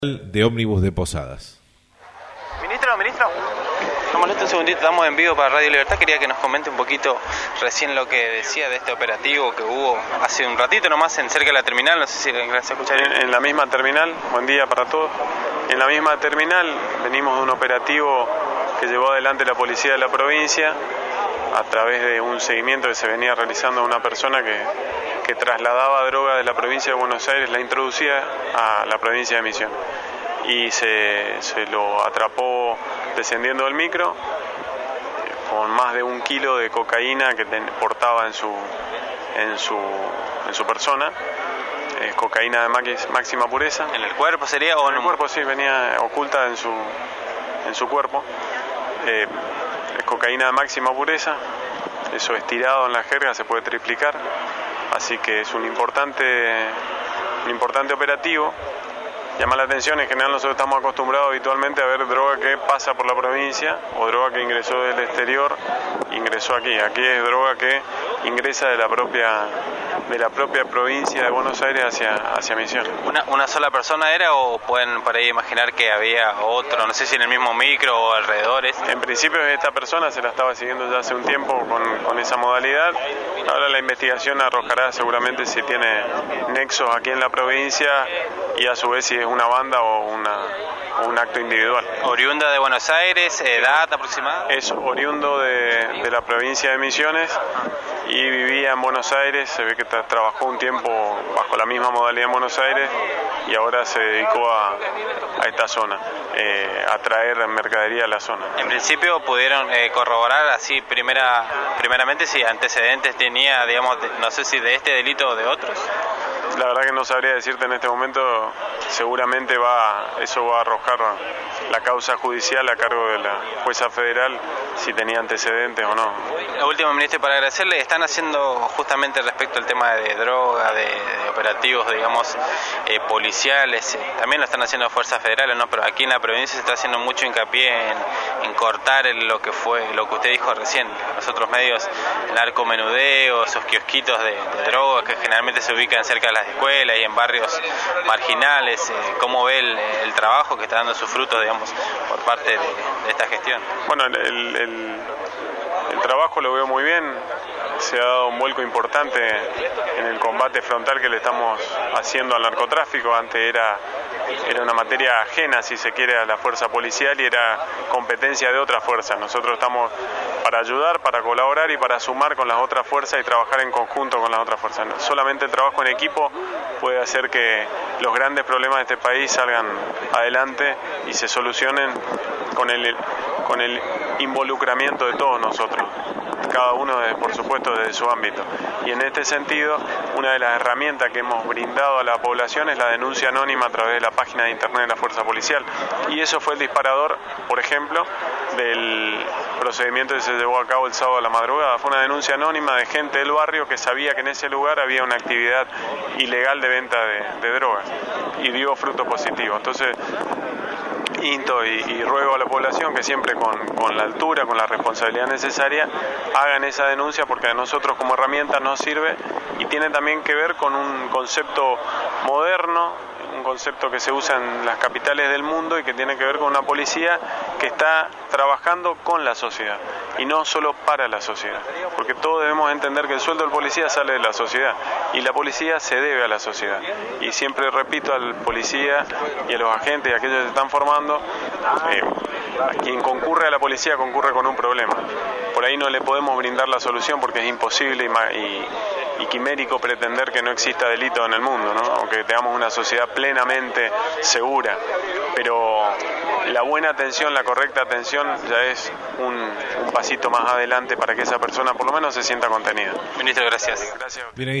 De ómnibus de Posadas. Ministro, no moleste un segundito, estamos en vivo para Radio Libertad. Quería que nos comente un poquito recién lo que decía de este operativo que hubo hace un ratito nomás en cerca de la terminal. No sé si gracias a escuchar. En la misma terminal, buen día para todos. En la misma terminal venimos de un operativo que llevó adelante la policía de la provincia a través de un seguimiento que se venía realizando a una persona que trasladaba droga de la provincia de Buenos Aires, la introducía a la provincia de Misiones. Y se lo atrapó descendiendo del micro con más de 1 kilo de cocaína que portaba en su persona. Es cocaína de máxima pureza. ¿En el cuerpo sería o en el cuerpo? Sí, venía oculta en su cuerpo. Es cocaína de máxima pureza. Eso estirado en la jerga se puede triplicar. Así que es un importante operativo. Llama la atención, en general nosotros estamos acostumbrados habitualmente a ver droga que pasa por la provincia o droga que ingresó del exterior, ingresó aquí. Aquí es droga que ingresa de la propia provincia de Buenos Aires hacia Misiones. ¿Una sola persona era o pueden por ahí imaginar que había otro, no sé si en el mismo micro o alrededores? En principio esta persona se la estaba siguiendo ya hace un tiempo con esa modalidad. Ahora la investigación arrojará seguramente si tiene nexos aquí en la provincia y a su vez si es una banda o un acto individual. ¿Oriunda de Buenos Aires? ¿Edad aproximada? Es oriundo de la provincia de Misiones y vivía en Buenos Aires. Se ve que trabajó un tiempo bajo la misma modalidad en Buenos Aires y ahora se dedicó a esta zona, a traer mercadería a la zona. En principio pudieron corroborar así primeramente si antecedentes tenía, digamos, no sé si de este delito o de otros. La verdad que no sabría decirte en este momento. Seguramente eso va a arrojar la causa judicial a cargo de la jueza federal si tenía antecedentes o no. Lo último, ministro, para agradecerle, están haciendo justamente respecto al tema de droga, de operativos, digamos, policiales, también lo están haciendo fuerzas federales, ¿no? Pero aquí en la provincia se está haciendo mucho hincapié en cortar lo que usted dijo recién, los otros medios, el narcomenudeo, esos kiosquitos de droga que generalmente se ubican cerca de las escuelas y en barrios marginales. ¿Cómo ve el trabajo que está dando sus frutos, digamos, por parte de esta gestión? Bueno, el trabajo lo veo muy bien. Se ha dado un vuelco importante en el combate frontal que le estamos haciendo al narcotráfico. Antes era una materia ajena, si se quiere, a la fuerza policial y era competencia de otras fuerzas. Nosotros estamos para ayudar, para colaborar y para sumar con las otras fuerzas y trabajar en conjunto con las otras fuerzas. Solamente el trabajo en equipo puede hacer que los grandes problemas de este país salgan adelante y se solucionen con el involucramiento de todos nosotros, cada uno por supuesto desde su ámbito. Y en este sentido, una de las herramientas que hemos brindado a la población es la denuncia anónima a través de la página de internet de la Fuerza Policial. Y eso fue el disparador, por ejemplo, del procedimiento que se llevó a cabo el sábado a la madrugada. Fue una denuncia anónima de gente del barrio que sabía que en ese lugar había una actividad ilegal de venta de drogas y dio fruto positivo. Entonces, insto y ruego a la población que siempre con la altura, con la responsabilidad necesaria, hagan esa denuncia porque a nosotros como herramienta nos sirve y tiene también que ver con un concepto moderno, un concepto que se usa en las capitales del mundo y que tiene que ver con una policía que está trabajando con la sociedad y no solo para la sociedad, porque todos debemos entender que el sueldo del policía sale de la sociedad y la policía se debe a la sociedad. Y siempre repito al policía y a los agentes y a aquellos que se están formando, a quien concurre a la policía concurre con un problema. Por ahí no le podemos brindar la solución porque es imposible y quimérico pretender que no exista delito en el mundo, ¿no? Aunque tengamos una sociedad plenamente segura, pero la buena atención, la correcta atención ya es un pasito más adelante para que esa persona por lo menos se sienta contenida. Ministro, gracias. Gracias.